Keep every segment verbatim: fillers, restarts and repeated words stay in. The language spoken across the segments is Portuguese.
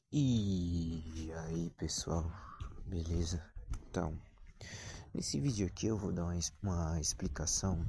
E aí pessoal, beleza? Então, nesse vídeo aqui eu vou dar uma, es- uma explicação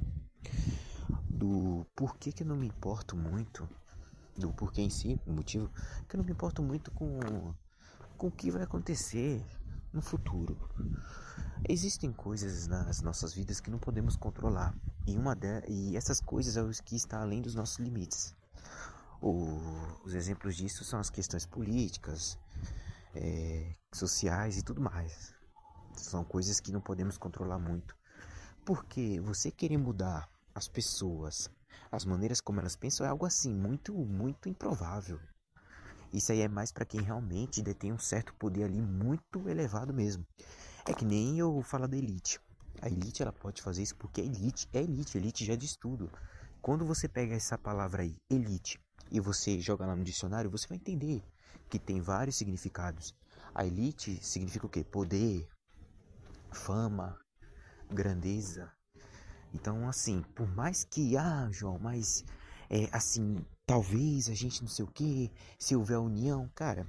do porquê que eu não me importo muito, do porquê em si, o motivo que eu não me importo muito com, com o que vai acontecer no futuro. Existem coisas nas nossas vidas que não podemos controlar, e, uma de, e essas coisas é o que está além dos nossos limites. O, os exemplos disso são as questões políticas, é, sociais e tudo mais. São coisas que não podemos controlar muito. Porque você querer mudar as pessoas, as maneiras como elas pensam, é algo assim, muito, muito improvável. Isso aí é mais para quem realmente detém um certo poder ali muito elevado mesmo. É que nem eu falo da elite. A elite ela pode fazer isso porque a elite é elite, elite já diz tudo. Quando você pega essa palavra aí, elite, e você joga lá no dicionário, você vai entender que tem vários significados. A elite significa o quê? Poder, fama, grandeza. Então, assim, por mais que, ah, João, mas, é, assim, talvez a gente não sei o que, se houver união, cara,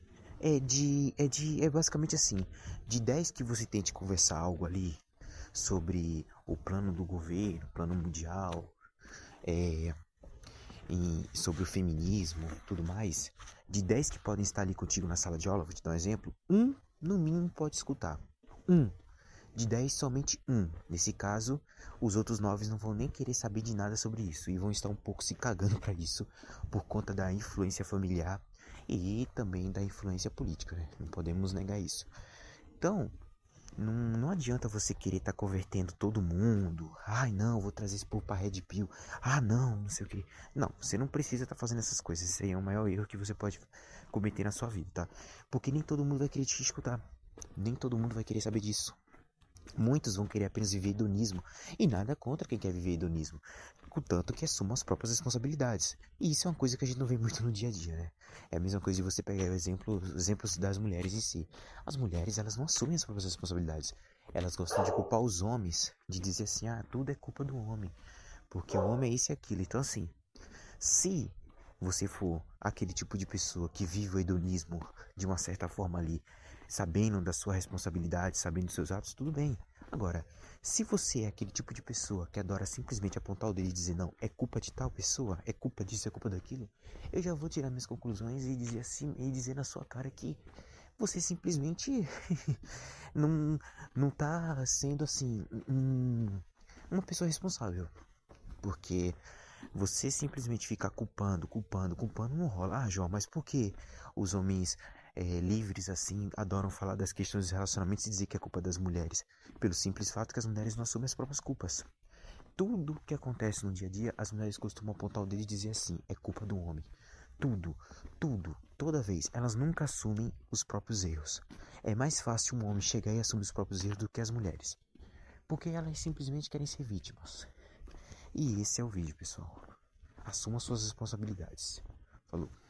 é de, é de, é basicamente assim, de dez que você tente conversar algo ali sobre o plano do governo, plano mundial, é, em, sobre o feminismo, tudo mais, de dez que podem estar ali contigo na sala de aula, vou te dar um exemplo, um, no mínimo, pode escutar. Um. De dez, somente um. Nesse caso, os outros nove não vão nem querer saber de nada sobre isso e vão estar um pouco se cagando para isso por conta da influência familiar e também da influência política, né? Não podemos negar isso. Então, não, não adianta você querer estar tá convertendo todo mundo. Ai, não, vou trazer esse povo pra Red Pill. Ah, não, não sei o que. Não, você não precisa estar tá fazendo essas coisas. Isso aí é o maior erro que você pode cometer na sua vida, tá? Porque nem todo mundo vai querer te escutar. Nem todo mundo vai querer saber disso. Muitos vão querer apenas viver hedonismo, e nada contra quem quer viver hedonismo, contanto que assuma as próprias responsabilidades. E isso é uma coisa que a gente não vê muito no dia a dia, né? É a mesma coisa de você pegar o exemplo, os exemplos das mulheres em si. As mulheres, elas não assumem as próprias responsabilidades. Elas gostam de culpar os homens, de dizer assim, ah, tudo é culpa do homem, porque o homem é isso e aquilo. Então, assim, se você for aquele tipo de pessoa que vive o hedonismo de uma certa forma ali, sabendo da sua responsabilidade, sabendo dos seus atos, tudo bem. Agora, se você é aquele tipo de pessoa que adora simplesmente apontar o dedo e dizer não, é culpa de tal pessoa, é culpa disso, é culpa daquilo, eu já vou tirar minhas conclusões e dizer assim, e dizer na sua cara que você simplesmente não, não tá sendo assim, um, uma pessoa responsável. Porque você simplesmente ficar culpando, culpando, culpando não rola. Ah, João, mas por que os homens é, livres assim adoram falar das questões dos relacionamentos e dizer que é culpa das mulheres? Pelo simples fato que as mulheres não assumem as próprias culpas. Tudo que acontece no dia a dia, as mulheres costumam apontar o dedo e dizer assim, é culpa do homem. Tudo, tudo, toda vez. Elas nunca assumem os próprios erros. É mais fácil um homem chegar e assumir os próprios erros do que as mulheres. Porque elas simplesmente querem ser vítimas. E esse é o vídeo, pessoal. Assuma suas responsabilidades. Falou.